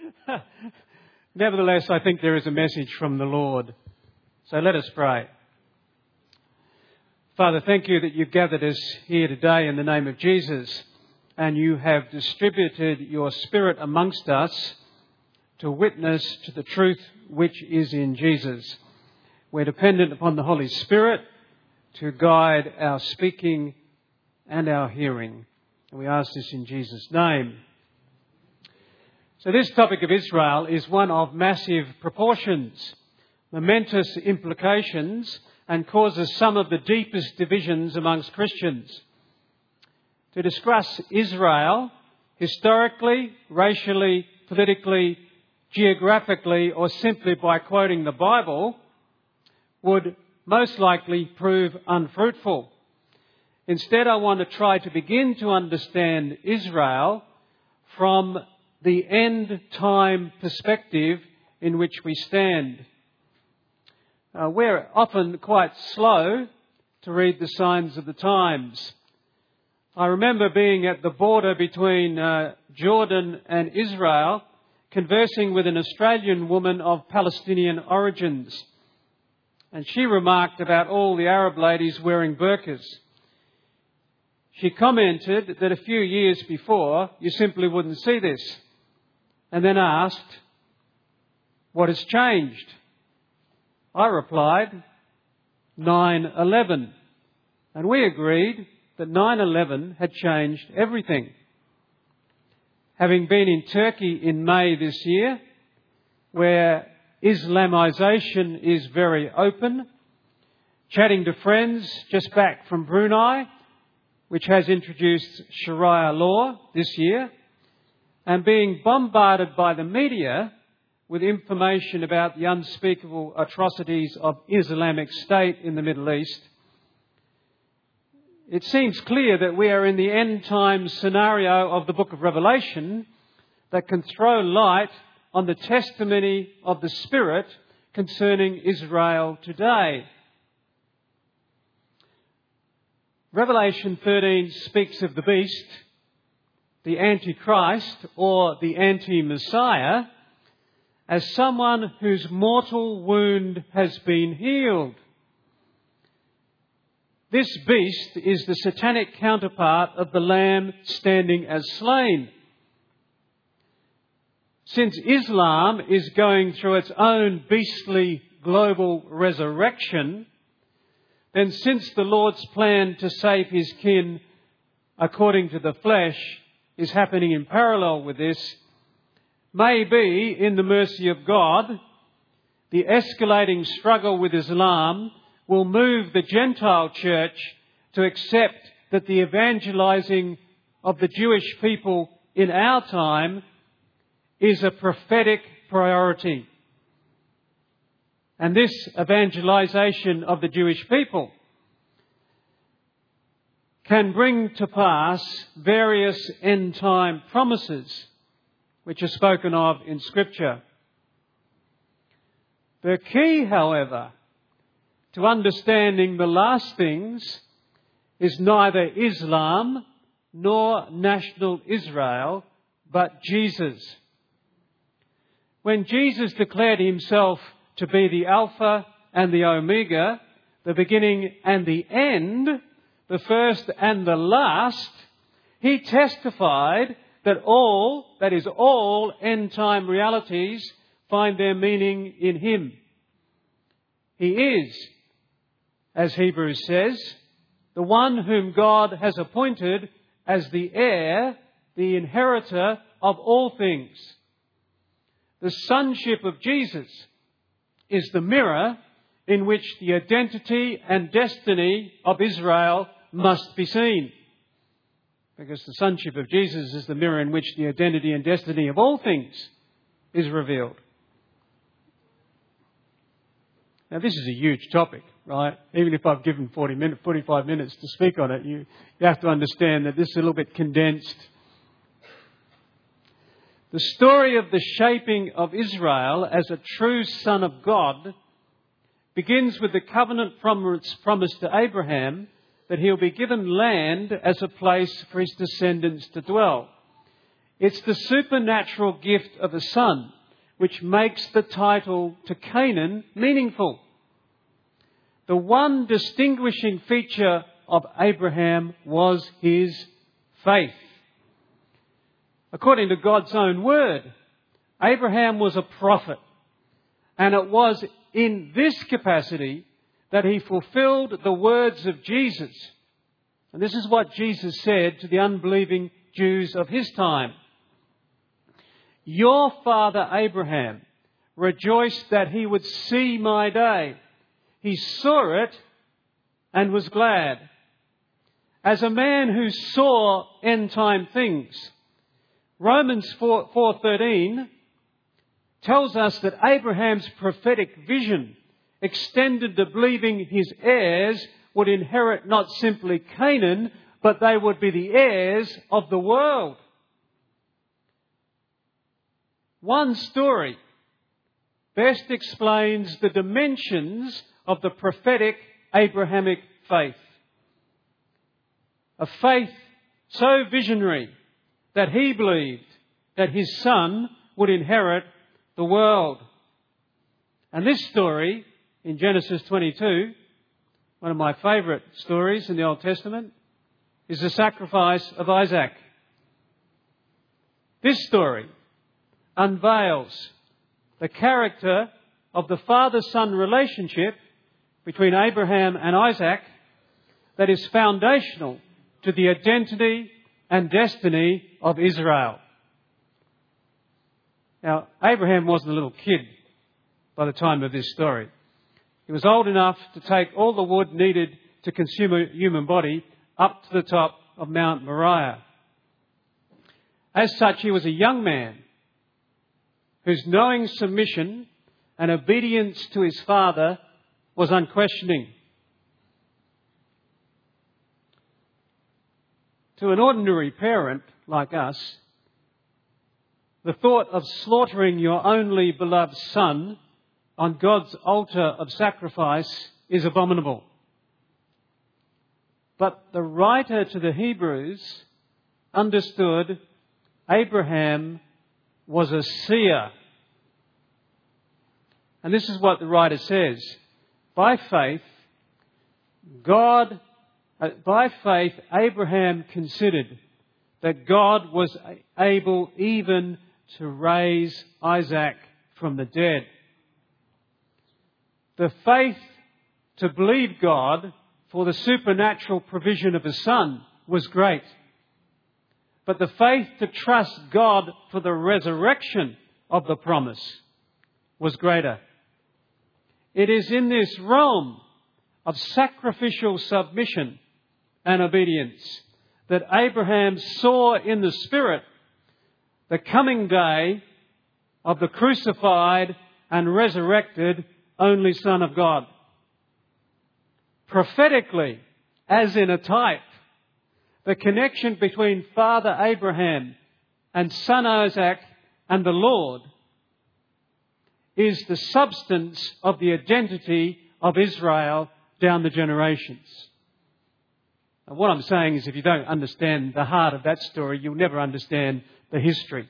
Nevertheless, I think there is a message from the Lord. So let us pray. Father, thank you that you've gathered us here today in the name of Jesus, and you have distributed your Spirit amongst us to witness to the truth which is in Jesus. We're dependent upon the Holy Spirit to guide our speaking and our hearing. And we ask this in Jesus' name. So this topic of Israel is one of massive proportions, momentous implications, and causes some of the deepest divisions amongst Christians. To discuss Israel historically, racially, politically, geographically, or simply by quoting the Bible would most likely prove unfruitful. Instead, I want to try to begin to understand Israel from the end time perspective in which we stand. We're often quite slow to read the signs of the times. I remember being at the border between Jordan and Israel, conversing with an Australian woman of Palestinian origins. And she remarked about all the Arab ladies wearing burqas. She commented that a few years before, you simply wouldn't see this. And then asked, what has changed? I replied, 9/11. And we agreed that 9/11 had changed everything. Having been in Turkey in May this year, where Islamization is very open, chatting to friends just back from Brunei, which has introduced Sharia law this year, and being bombarded by the media with information about the unspeakable atrocities of Islamic State in the Middle East, it seems clear that we are in the end time scenario of the book of Revelation that can throw light on the testimony of the Spirit concerning Israel today. Revelation 13 speaks of the beast, the Antichrist or the Anti-Messiah, as someone whose mortal wound has been healed. This beast is the satanic counterpart of the Lamb standing as slain. Since Islam is going through its own beastly global resurrection, then since the Lord's plan to save his kin according to the flesh is happening in parallel with this, maybe in the mercy of God, the escalating struggle with Islam will move the Gentile church to accept that the evangelizing of the Jewish people in our time is a prophetic priority. And this evangelization of the Jewish people can bring to pass various end-time promises which are spoken of in Scripture. The key, however, to understanding the last things is neither Islam nor national Israel, but Jesus. When Jesus declared himself to be the Alpha and the Omega, the beginning and the end, the first and the last, he testified that all end-time realities find their meaning in him. He is, as Hebrews says, the one whom God has appointed as the heir, the inheritor of all things. The sonship of Jesus is the mirror in which the identity and destiny of Israel must be seen. Because the sonship of Jesus is the mirror in which the identity and destiny of all things is revealed. Now this is a huge topic, right? Even if I've given 45 minutes to speak on it, you have to understand that this is a little bit condensed. The story of the shaping of Israel as a true son of God begins with the covenant promise to Abraham that he'll be given land as a place for his descendants to dwell. It's the supernatural gift of a son which makes the title to Canaan meaningful. The one distinguishing feature of Abraham was his faith. According to God's own word, Abraham was a prophet, and it was in this capacity that he fulfilled the words of Jesus. And this is what Jesus said to the unbelieving Jews of his time. Your father Abraham rejoiced that he would see my day. He saw it and was glad. As a man who saw end-time things, Romans 4:13 tells us that Abraham's prophetic vision extended to believing his heirs would inherit not simply Canaan, but they would be the heirs of the world. One story best explains the dimensions of the prophetic Abrahamic faith. A faith so visionary that he believed that his son would inherit the world. And this story in Genesis 22, one of my favourite stories in the Old Testament, is the sacrifice of Isaac. This story unveils the character of the father-son relationship between Abraham and Isaac that is foundational to the identity and destiny of Israel. Now, Abraham wasn't a little kid by the time of this story. He was old enough to take all the wood needed to consume a human body up to the top of Mount Moriah. As such, he was a young man whose knowing submission and obedience to his father was unquestioning. To an ordinary parent like us, the thought of slaughtering your only beloved son on God's altar of sacrifice is abominable. But the writer to the Hebrews understood Abraham was a seer. And this is what the writer says. By faith, Abraham considered that God was able even to raise Isaac from the dead. The faith to believe God for the supernatural provision of a son was great. But the faith to trust God for the resurrection of the promise was greater. It is in this realm of sacrificial submission and obedience that Abraham saw in the Spirit the coming day of the crucified and resurrected only Son of God. Prophetically, as in a type, the connection between Father Abraham and Son Isaac and the Lord is the substance of the identity of Israel down the generations. And what I'm saying is if you don't understand the heart of that story, you'll never understand the history.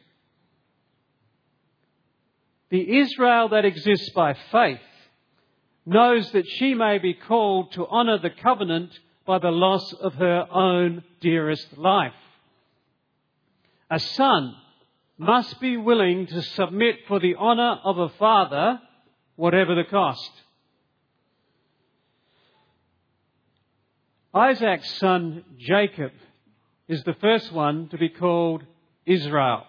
The Israel that exists by faith knows that she may be called to honour the covenant by the loss of her own dearest life. A son must be willing to submit for the honour of a father, whatever the cost. Isaac's son Jacob is the first one to be called Israel.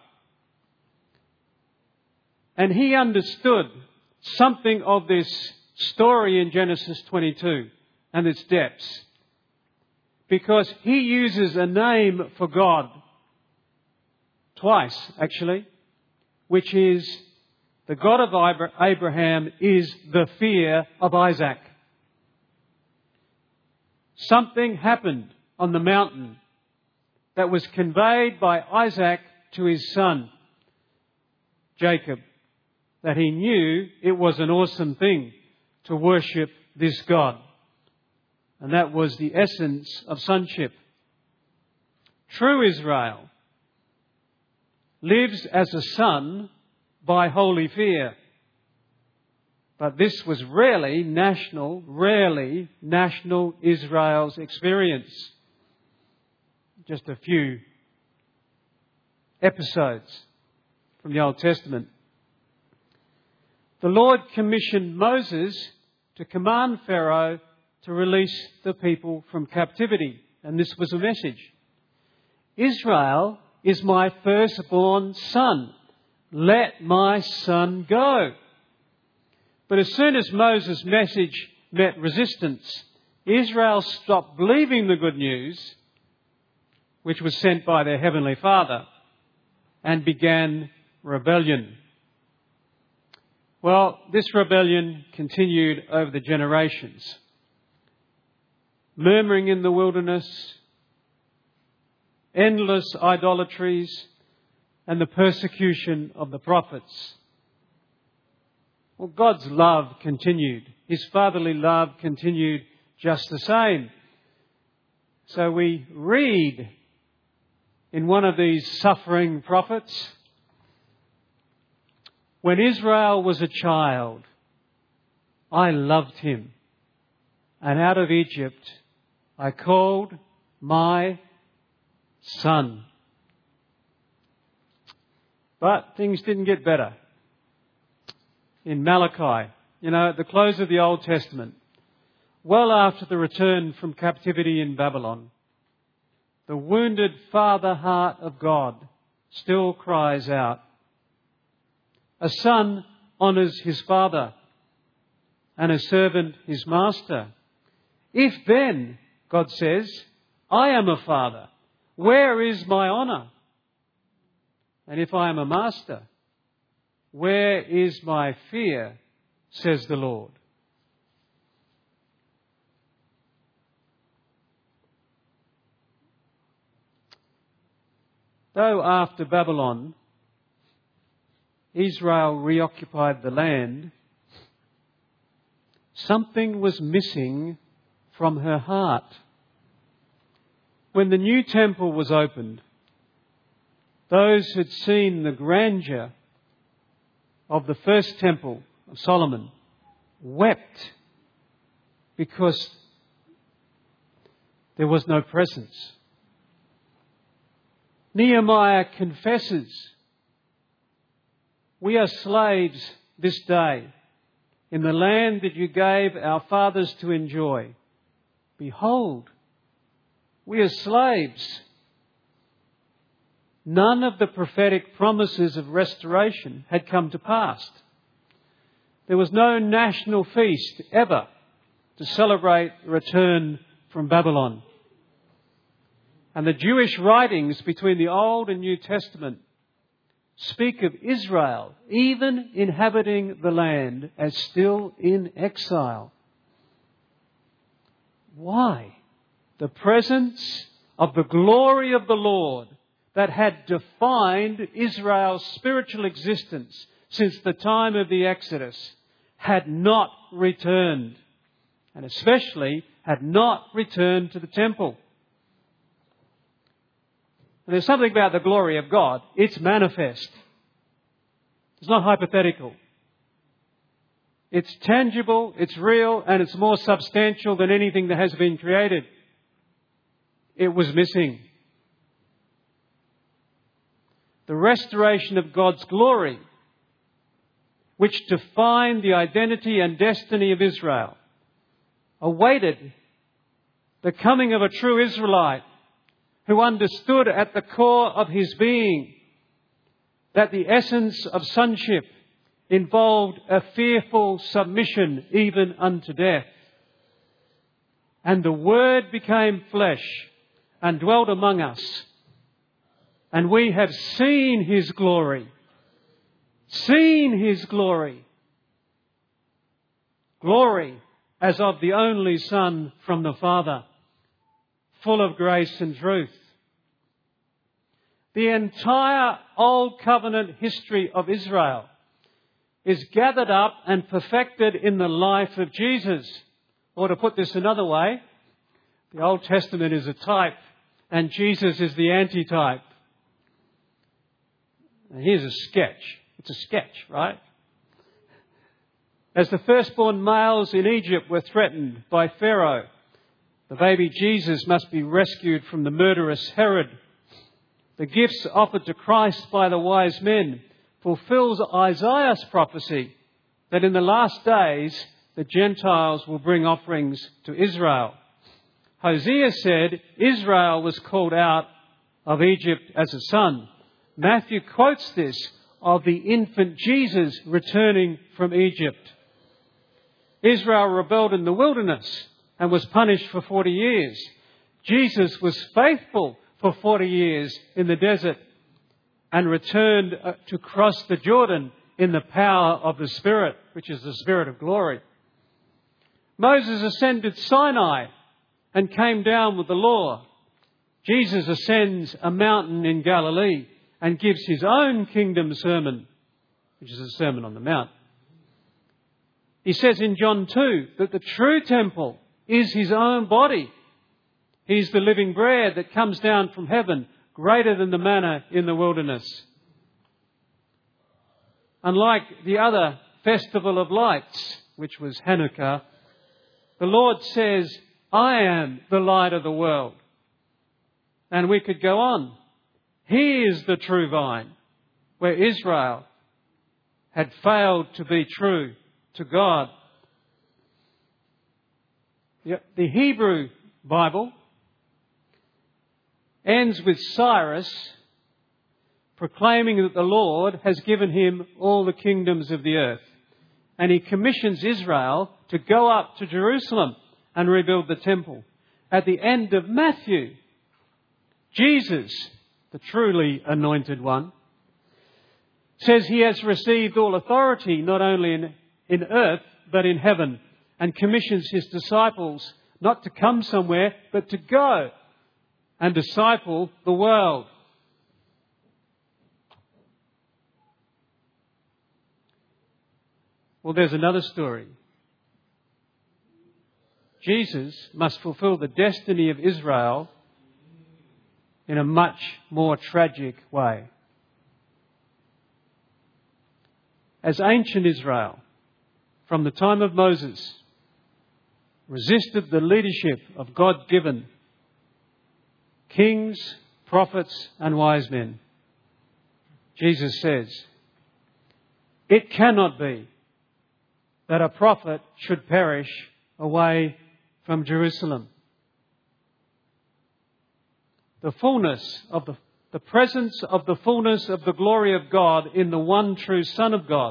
And he understood something of this story in Genesis 22 and its depths, because he uses a name for God twice, actually, which is the God of Abraham is the fear of Isaac. Something happened on the mountain that was conveyed by Isaac to his son, Jacob, that he knew it was an awesome thing to worship this God. And that was the essence of sonship. True Israel lives as a son by holy fear. But this was rarely national Israel's experience. Just a few episodes from the Old Testament. The Lord commissioned Moses to command Pharaoh to release the people from captivity. And this was a message. Israel is my firstborn son. Let my son go. But as soon as Moses' message met resistance, Israel stopped believing the good news, which was sent by their Heavenly Father, and began rebellion. Well, this rebellion continued over the generations. Murmuring in the wilderness, endless idolatries, and the persecution of the prophets. Well, God's love continued. His fatherly love continued just the same. So we read in one of these suffering prophets, when Israel was a child, I loved him, and out of Egypt I called my son. But things didn't get better. In Malachi, at the close of the Old Testament, well after the return from captivity in Babylon, the wounded father heart of God still cries out. A son honours his father, and a servant his master. If then, God says, I am a father, where is my honour? And if I am a master, where is my fear, says the Lord. Though after Babylon, Israel reoccupied the land, something was missing from her heart. When the new temple was opened, those who'd seen the grandeur of the first temple of Solomon wept because there was no presence. Nehemiah confesses, we are slaves this day in the land that you gave our fathers to enjoy. Behold, we are slaves. None of the prophetic promises of restoration had come to pass. There was no national feast ever to celebrate the return from Babylon. And the Jewish writings between the Old and New Testament speak of Israel even inhabiting the land as still in exile. Why? The presence of the glory of the Lord that had defined Israel's spiritual existence since the time of the Exodus had not returned, and especially had not returned to the temple. And there's something about the glory of God. It's manifest. It's not hypothetical. It's tangible, it's real, and it's more substantial than anything that has been created. It was missing. The restoration of God's glory, which defined the identity and destiny of Israel, awaited the coming of a true Israelite who understood at the core of his being that the essence of sonship involved a fearful submission even unto death. And the Word became flesh and dwelt among us. And we have seen His glory. Seen His glory. Glory as of the only Son from the Father, full of grace and truth. The entire Old Covenant history of Israel is gathered up and perfected in the life of Jesus. Or to put this another way, the Old Testament is a type and Jesus is the antitype. And here's a sketch. It's a sketch, right? As the firstborn males in Egypt were threatened by Pharaoh, the baby Jesus must be rescued from the murderous Herod. The gifts offered to Christ by the wise men fulfills Isaiah's prophecy that in the last days the Gentiles will bring offerings to Israel. Hosea said Israel was called out of Egypt as a son. Matthew quotes this of the infant Jesus returning from Egypt. Israel rebelled in the wilderness and was punished for 40 years. Jesus was faithful for 40 years in the desert and returned to cross the Jordan in the power of the Spirit, which is the Spirit of glory. Moses ascended Sinai and came down with the law. Jesus ascends a mountain in Galilee and gives his own kingdom sermon, which is the Sermon on the Mount. He says in John 2 that the true temple is his own body. He's the living bread that comes down from heaven, greater than the manna in the wilderness. Unlike the other festival of lights, which was Hanukkah, the Lord says, I am the light of the world. And we could go on. He is the true vine, where Israel had failed to be true to God. The Hebrew Bible ends with Cyrus proclaiming that the Lord has given him all the kingdoms of the earth. And he commissions Israel to go up to Jerusalem and rebuild the temple. At the end of Matthew, Jesus, the truly anointed one, says he has received all authority not only in earth but in heaven, and commissions his disciples not to come somewhere but to go and disciple the world. Well, there's another story. Jesus must fulfill the destiny of Israel in a much more tragic way. As ancient Israel, from the time of Moses, resisted the leadership of God-given kings, prophets, and wise men, Jesus says, it cannot be that a prophet should perish away from Jerusalem. The fullness of the presence of the fullness of the glory of God in the one true Son of God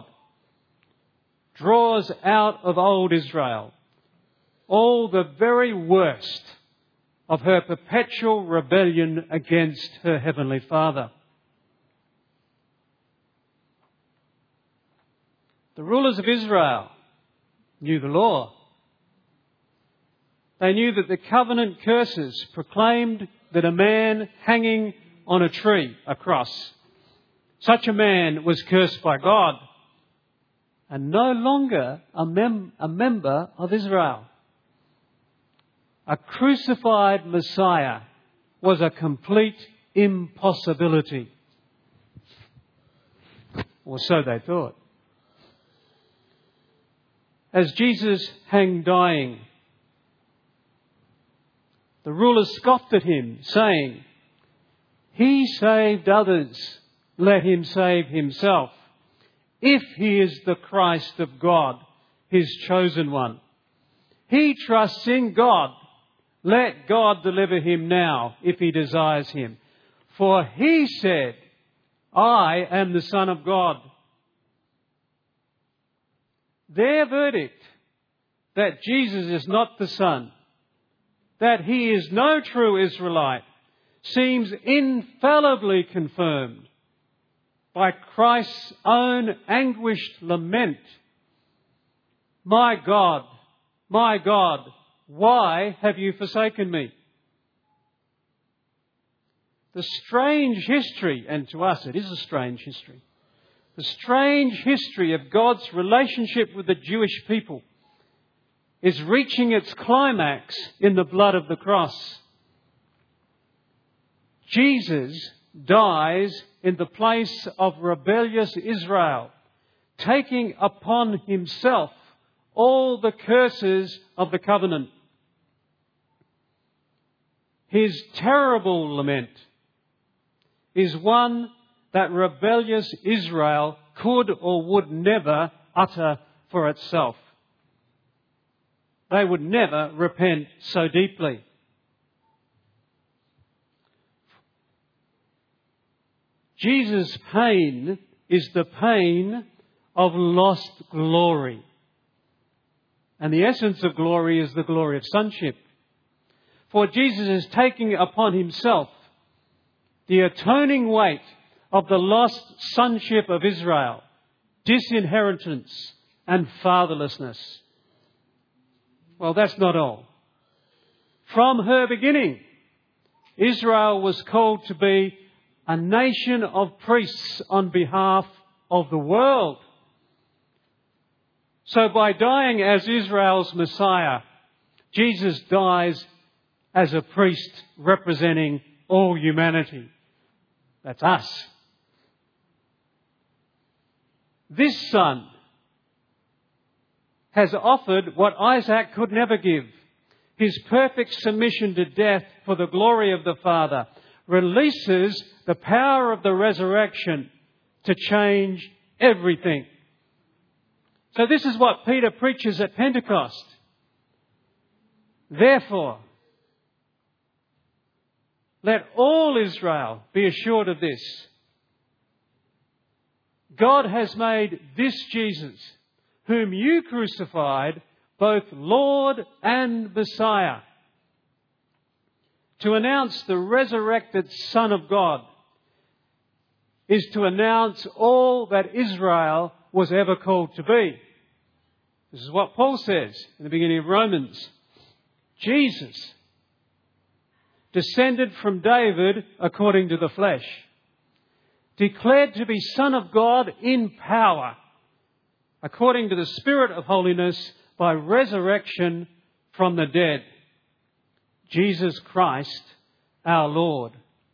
draws out of old Israel all the very worst of her perpetual rebellion against her Heavenly Father. The rulers of Israel knew the law. They knew that the covenant curses proclaimed that a man hanging on a tree, a cross, such a man was cursed by God and no longer a member of Israel. A crucified Messiah was a complete impossibility. Or so they thought. As Jesus hung dying, the rulers scoffed at him, saying, he saved others, let him save himself, if he is the Christ of God, his chosen one. He trusts in God. Let God deliver him now, if he desires him. For he said, I am the Son of God. Their verdict that Jesus is not the Son, that he is no true Israelite, seems infallibly confirmed by Christ's own anguished lament. My God, why have you forsaken me? The strange history, and to us it is a strange history, the strange history of God's relationship with the Jewish people is reaching its climax in the blood of the cross. Jesus dies in the place of rebellious Israel, taking upon himself all the curses of the covenant. His terrible lament is one that rebellious Israel could or would never utter for itself. They would never repent so deeply. Jesus' pain is the pain of lost glory. And the essence of glory is the glory of sonship. For Jesus is taking upon himself the atoning weight of the lost sonship of Israel, disinheritance and fatherlessness. Well, that's not all. From her beginning, Israel was called to be a nation of priests on behalf of the world. So by dying as Israel's Messiah, Jesus dies as a priest representing all humanity. That's us. This Son has offered what Isaac could never give. His perfect submission to death for the glory of the Father releases the power of the resurrection to change everything. So this is what Peter preaches at Pentecost. Therefore, let all Israel be assured of this. God has made this Jesus, whom you crucified, both Lord and Messiah. To announce the resurrected Son of God is to announce all that Israel was ever called to be. This is what Paul says in the beginning of Romans. Jesus, descended from David according to the flesh, declared to be Son of God in power, according to the Spirit of holiness, by resurrection from the dead. Jesus Christ, our Lord.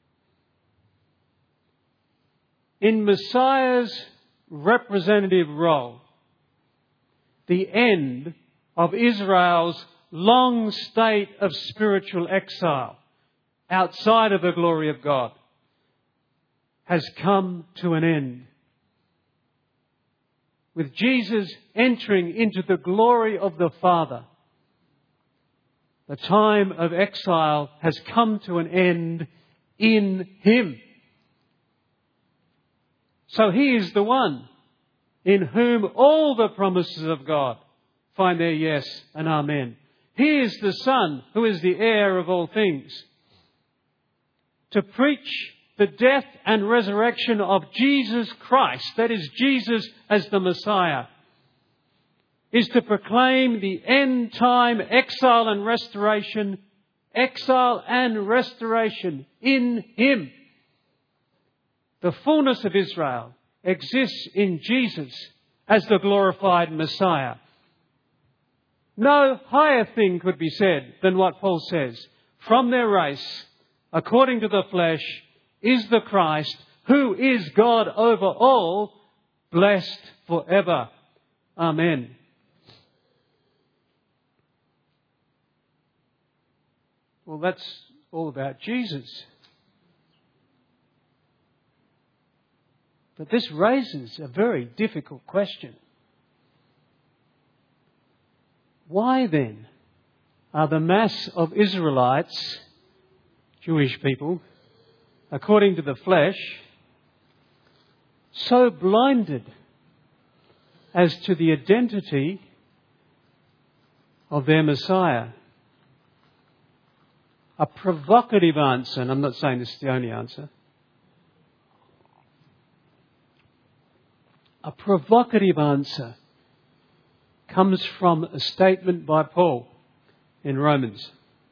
In Messiah's representative role, the end of Israel's long state of spiritual exile outside of the glory of God has come to an end. With Jesus entering into the glory of the Father, the time of exile has come to an end in Him. So He is the one in whom all the promises of God find their yes and amen. He is the Son who is the heir of all things. To preach the death and resurrection of Jesus Christ, that is Jesus as the Messiah, is to proclaim the end time exile and restoration in Him. The fullness of Israel exists in Jesus as the glorified Messiah. No higher thing could be said than what Paul says. From their race, according to the flesh, is the Christ, who is God over all, blessed forever. Amen. Well, that's all about Jesus. But this raises a very difficult question. Why then are the mass of Israelites, Jewish people, according to the flesh, so blinded as to the identity of their Messiah? A provocative answer, and I'm not saying this is the only answer. A provocative answer comes from a statement by Paul in Romans.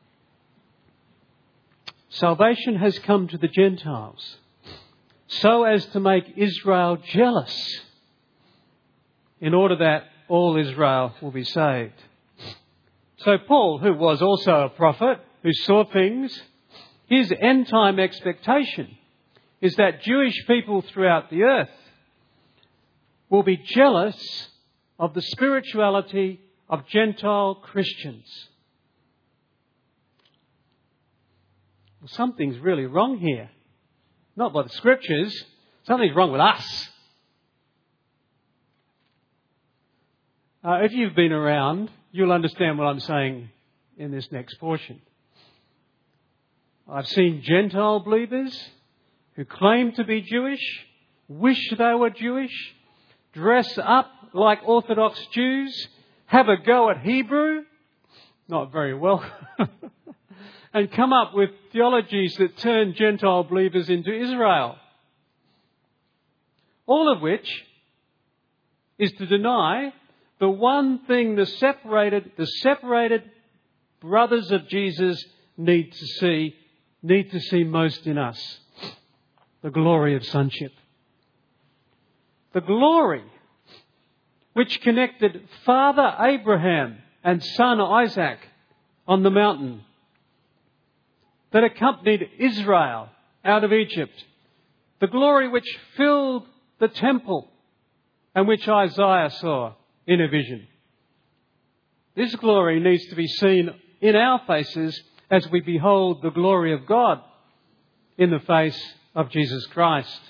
Salvation has come to the Gentiles so as to make Israel jealous, in order that all Israel will be saved. So Paul, who was also a prophet, who saw things, his end-time expectation is that Jewish people throughout the earth will be jealous of the spirituality of Gentile Christians. Well, something's really wrong here. Not by the Scriptures. Something's wrong with us. If you've been around, you'll understand what I'm saying in this next portion. I've seen Gentile believers who claim to be Jewish, wish they were Jewish, dress up like Orthodox Jews, have a go at Hebrew, not very well, and come up with theologies that turn Gentile believers into Israel. All of which is to deny the one thing the separated brothers of Jesus need to see most in us. The glory of sonship. The glory which connected Father Abraham and son Isaac on the mountain, that accompanied Israel out of Egypt. The glory which filled the temple and which Isaiah saw in a vision. This glory needs to be seen in our faces as we behold the glory of God in the face of Jesus Christ.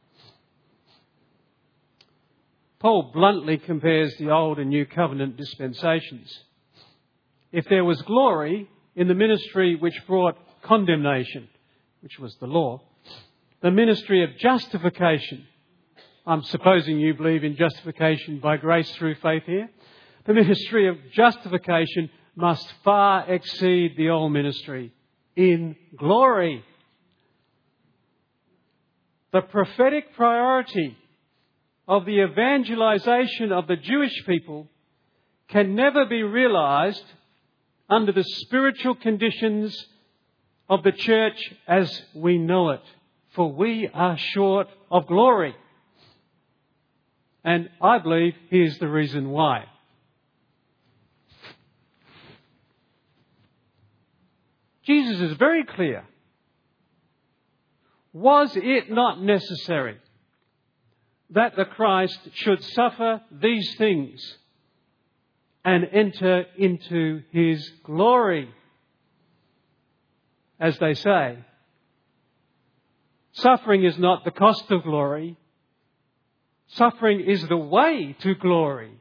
Paul bluntly compares the Old and New Covenant dispensations. If there was glory in the ministry which brought condemnation, which was the law, the ministry of justification, I'm supposing you believe in justification by grace through faith here. The ministry of justification must far exceed the old ministry in glory. The prophetic priority of the evangelization of the Jewish people can never be realized under the spiritual conditions of the church as we know it, for we are short of glory. And I believe here's the reason why. Jesus is very clear. Was it not necessary that the Christ should suffer these things and enter into his glory? As they say, suffering is not the cost of glory. Suffering is the way to glory.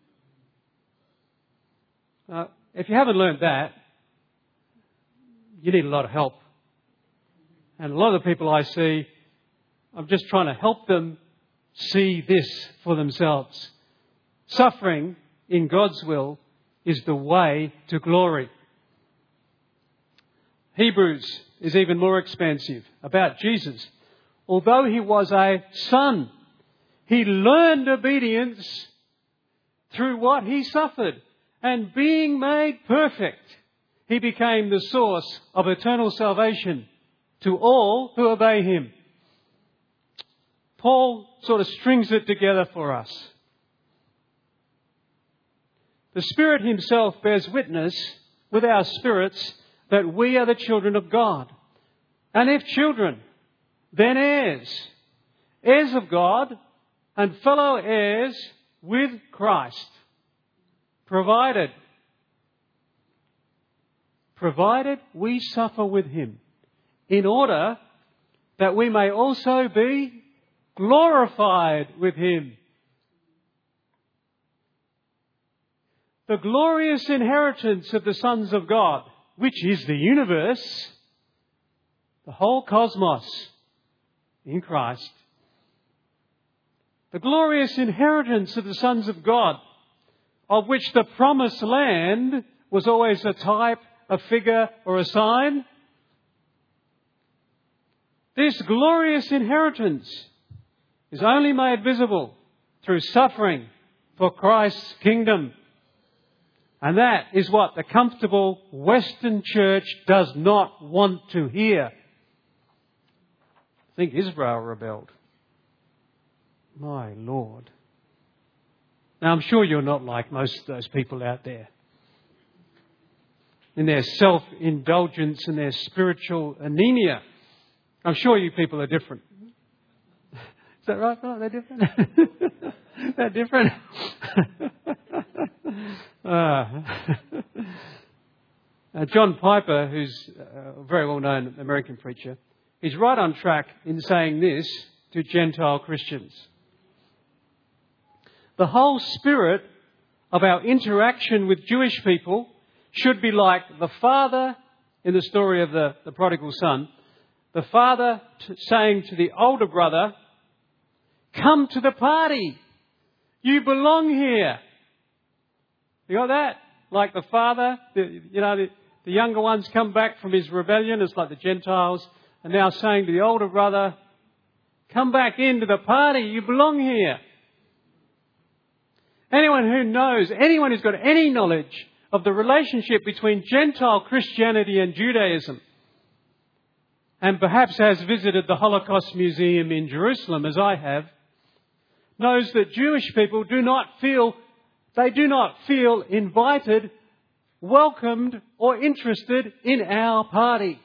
If you haven't learned that, you need a lot of help. And a lot of the people I see, I'm just trying to help them see this for themselves. Suffering in God's will is the way to glory. Hebrews is even more expansive about Jesus. Although he was a son, he learned obedience through what he suffered. And being made perfect, he became the source of eternal salvation to all who obey him. Paul sort of strings it together for us. The Spirit himself bears witness with our spirits that we are the children of God. And if children, then heirs. Heirs of God and fellow heirs with Christ. Provided we suffer with him, in order that we may also be glorified with him. The glorious inheritance of the sons of God, which is the universe, the whole cosmos in Christ. The glorious inheritance of the sons of God, of which the promised land was always a type, a figure, or a sign. This glorious inheritance is only made visible through suffering for Christ's kingdom. And that is what the comfortable Western church does not want to hear. I think Israel rebelled. My Lord. Now, I'm sure you're not like most of those people out there. In their self-indulgence and their spiritual anemia. I'm sure you people are different. that right? Oh, they're different? They're different? John Piper, who's a very well-known American preacher, he's right on track in saying this to Gentile Christians. The whole spirit of our interaction with Jewish people should be like the father in the story of the prodigal son. The father saying to the older brother, "Come to the party. You belong here." You got that? Like the father, the younger ones come back from his rebellion. It's like the Gentiles are now saying to the older brother, "Come back into the party. You belong here." Anyone who's got any knowledge of the relationship between Gentile Christianity and Judaism, and perhaps has visited the Holocaust Museum in Jerusalem, as I have, knows that Jewish people do not feel invited, welcomed, or interested in our party.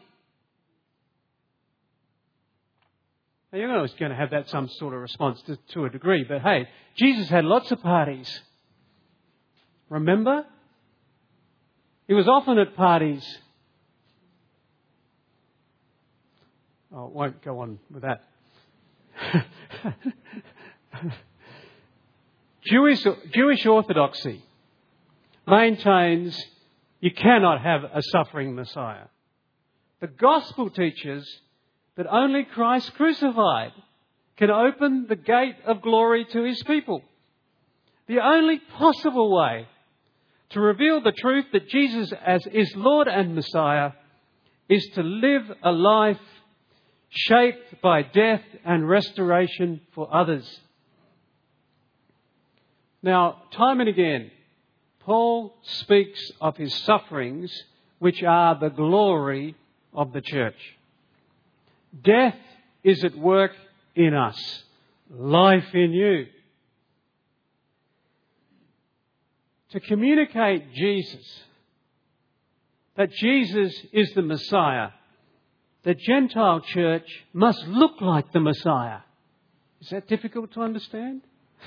Now, you're always going to have that some sort of response to a degree, but hey, Jesus had lots of parties. Remember? He was often at parties. Oh, I won't go on with that. Jewish orthodoxy maintains you cannot have a suffering Messiah. The gospel teaches that only Christ crucified can open the gate of glory to his people. The only possible way to reveal the truth that Jesus is Lord and Messiah is to live a life shaped by death and restoration for others. Now, time and again, Paul speaks of his sufferings, which are the glory of the church. Death is at work in us, life in you. To communicate that Jesus is the Messiah, the Gentile church must look like the Messiah. Is that difficult to understand?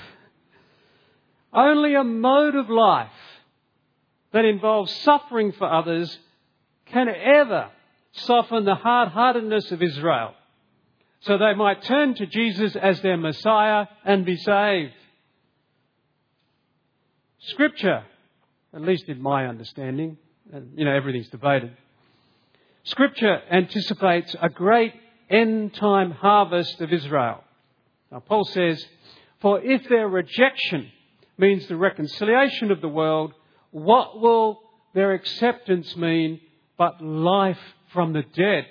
Only a mode of life that involves suffering for others can ever soften the hard-heartedness of Israel, so they might turn to Jesus as their Messiah and be saved. Scripture, at least in my understanding, and everything's debated, Scripture anticipates a great end-time harvest of Israel. Now, Paul says, "For if their rejection means the reconciliation of the world, what will their acceptance mean but life from the dead?"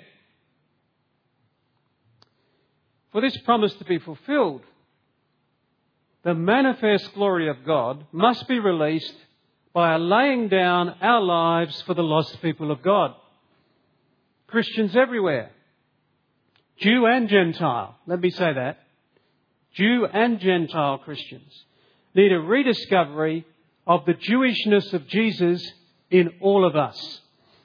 For this promise to be fulfilled, the manifest glory of God must be released by a laying down our lives for the lost people of God. Christians everywhere, Jew and Gentile, let me say that, Jew and Gentile Christians need a rediscovery of the Jewishness of Jesus in all of us.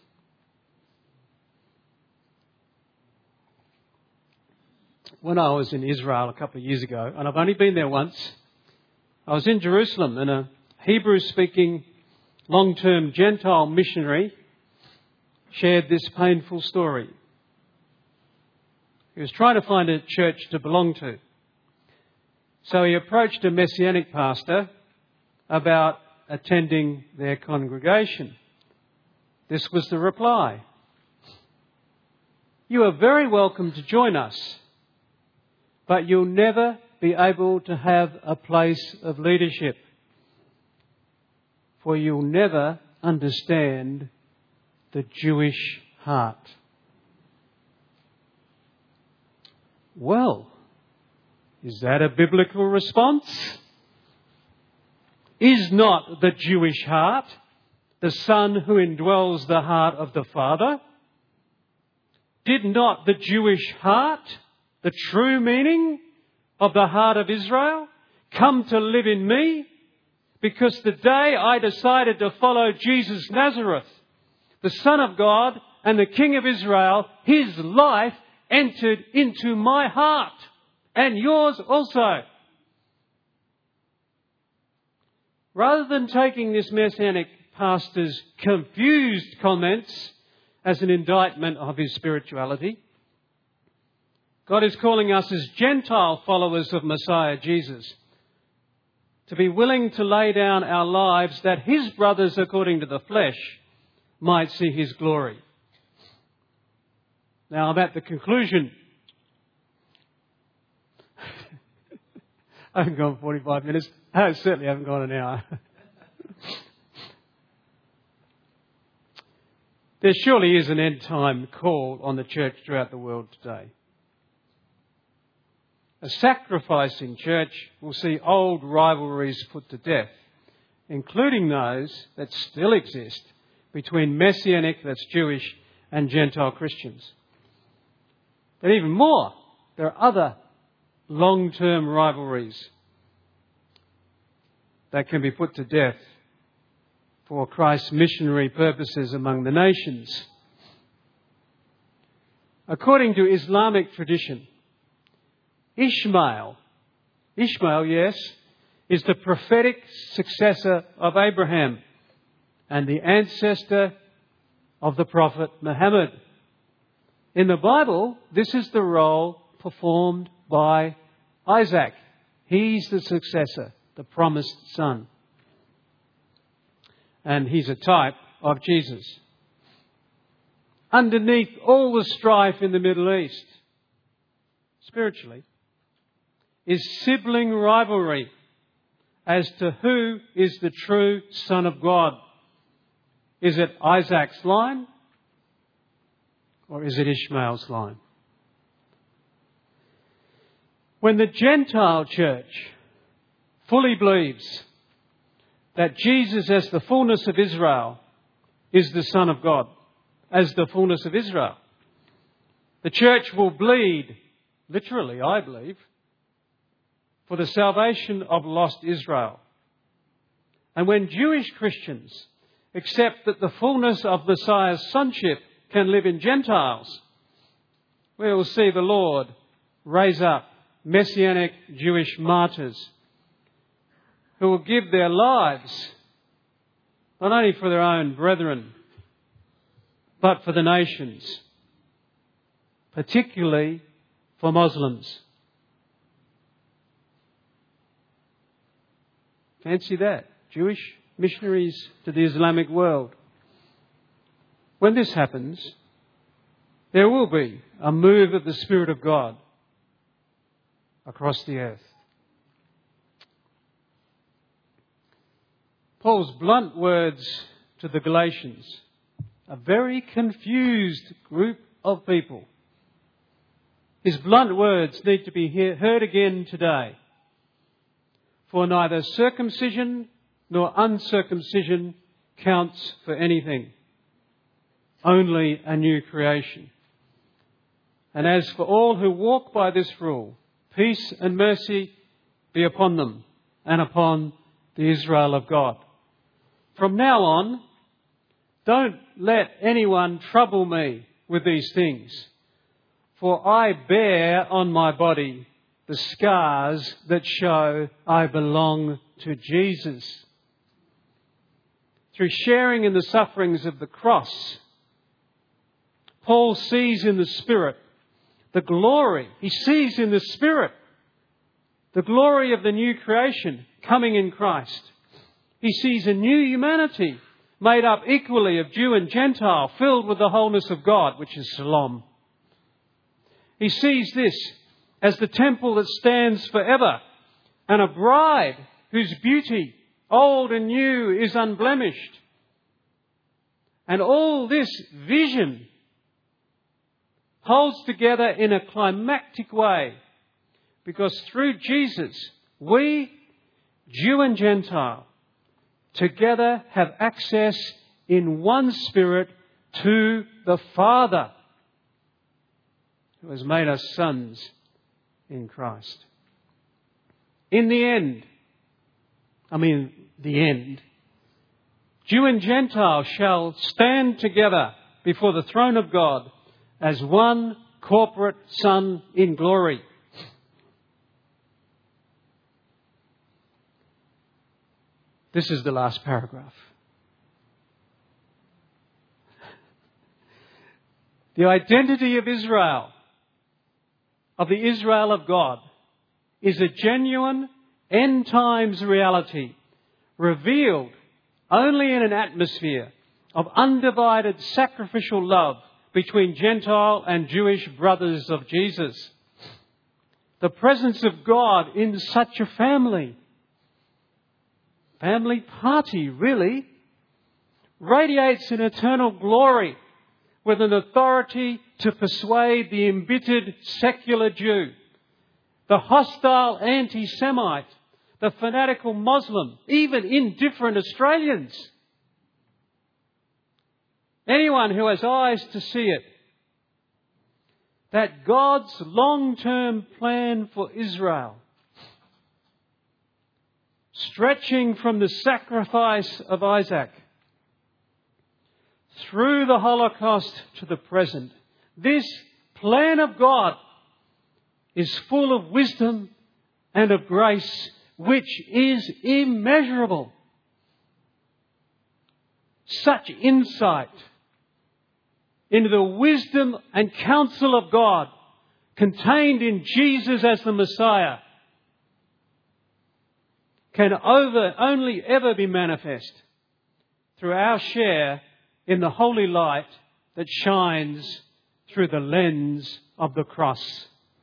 When I was in Israel a couple of years ago, and I've only been there once, I was in Jerusalem and a Hebrew-speaking long-term Gentile missionary shared this painful story. He was trying to find a church to belong to. So he approached a Messianic pastor about attending their congregation. This was the reply: "You are very welcome to join us, but you'll never be able to have a place of leadership, for you'll never understand the Jewish heart." Well, is that a biblical response? Is not the Jewish heart the Son who indwells the heart of the Father? Did not the Jewish heart, the true meaning of the heart of Israel, come to live in me? Because the day I decided to follow Jesus Nazareth, the Son of God and the King of Israel, his life entered into my heart and yours also. Rather than taking this Messianic pastor's confused comments as an indictment of his spirituality, God is calling us as Gentile followers of Messiah Jesus to be willing to lay down our lives that his brothers, according to the flesh, might see his glory. Now, I'm at the conclusion. I haven't gone 45 minutes. I certainly haven't gone an hour. There surely is an end-time call on the church throughout the world today. A sacrificing church will see old rivalries put to death, including those that still exist between Messianic, that's Jewish, and Gentile Christians. But even more, there are other long-term rivalries that can be put to death for Christ's missionary purposes among the nations. According to Islamic tradition, Ishmael, yes, is the prophetic successor of Abraham and the ancestor of the Prophet Muhammad. In the Bible, this is the role performed by Isaac. He's the successor, the promised son. And he's a type of Jesus. Underneath all the strife in the Middle East, spiritually, is sibling rivalry as to who is the true Son of God. Is it Isaac's line or is it Ishmael's line? When the Gentile church fully believes that Jesus as the fullness of Israel is the Son of God, as the fullness of Israel, the church will bleed, literally, I believe, for the salvation of lost Israel. And when Jewish Christians accept that the fullness of Messiah's sonship can live in Gentiles, we will see the Lord raise up Messianic Jewish martyrs who will give their lives not only for their own brethren, but for the nations, particularly for Muslims. Fancy that. Jewish missionaries to the Islamic world. When this happens, there will be a move of the Spirit of God across the earth. Paul's blunt words to the Galatians, a very confused group of people. His blunt words need to be heard again today. For neither circumcision nor uncircumcision counts for anything. Only a new creation. And as for all who walk by this rule, peace and mercy be upon them and upon the Israel of God. From now on, don't let anyone trouble me with these things, for I bear on my body the scars that show I belong to Jesus. Through sharing in the sufferings of the cross, Paul sees in the Spirit the glory. He sees in the Spirit the glory of the new creation coming in Christ. He sees a new humanity made up equally of Jew and Gentile, filled with the wholeness of God, which is Shalom. He sees this as the temple that stands forever and a bride whose beauty, old and new, is unblemished. And all this vision holds together in a climactic way because through Jesus, we, Jew and Gentile, together have access in one Spirit to the Father, who has made us sons in Christ. In the end, Jew and Gentile shall stand together before the throne of God as one corporate Son in glory. This is the last paragraph. The identity of Israel, of the Israel of God, is a genuine end times reality revealed only in an atmosphere of undivided sacrificial love between Gentile and Jewish brothers of Jesus. The presence of God in such a family party really, radiates an eternal glory with an authority to persuade the embittered secular Jew, the hostile anti-Semite, the fanatical Muslim, even indifferent Australians. Anyone who has eyes to see it, that God's long-term plan for Israel, stretching from the sacrifice of Isaac through the Holocaust to the present, this plan of God is full of wisdom and of grace, which is immeasurable. Such insight into the wisdom and counsel of God contained in Jesus as the Messiah can only ever be manifest through our share in the holy light that shines through the lens of the cross.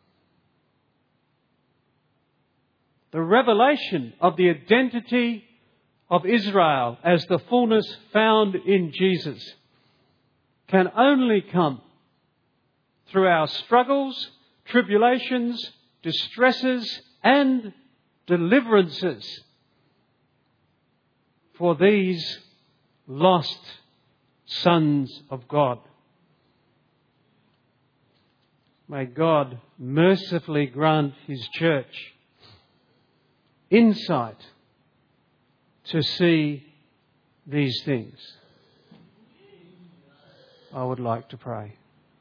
The revelation of the identity of Israel as the fullness found in Jesus can only come through our struggles, tribulations, distresses and deliverances for these lost sons of God. May God mercifully grant His church insight to see these things. I would like to pray.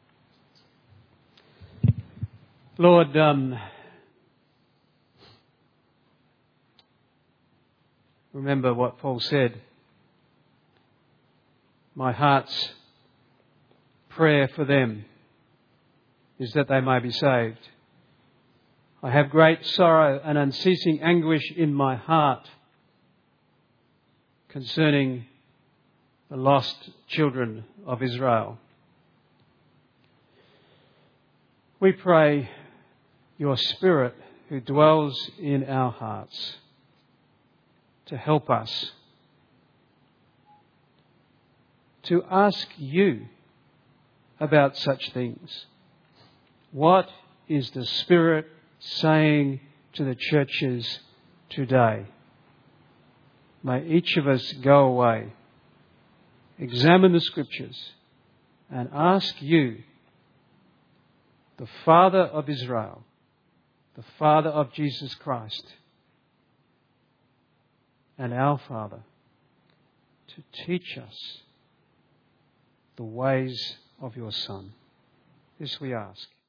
Lord, remember what Paul said. My heart's prayer for them is that they may be saved. I have great sorrow and unceasing anguish in my heart concerning the lost children of Israel. We pray your Spirit who dwells in our hearts to help us to ask you about such things. What is the Spirit saying to the churches today? May each of us go away, examine the Scriptures, and ask you, the Father of Israel, the Father of Jesus Christ, and our Father, to teach us the ways of your Son. This we ask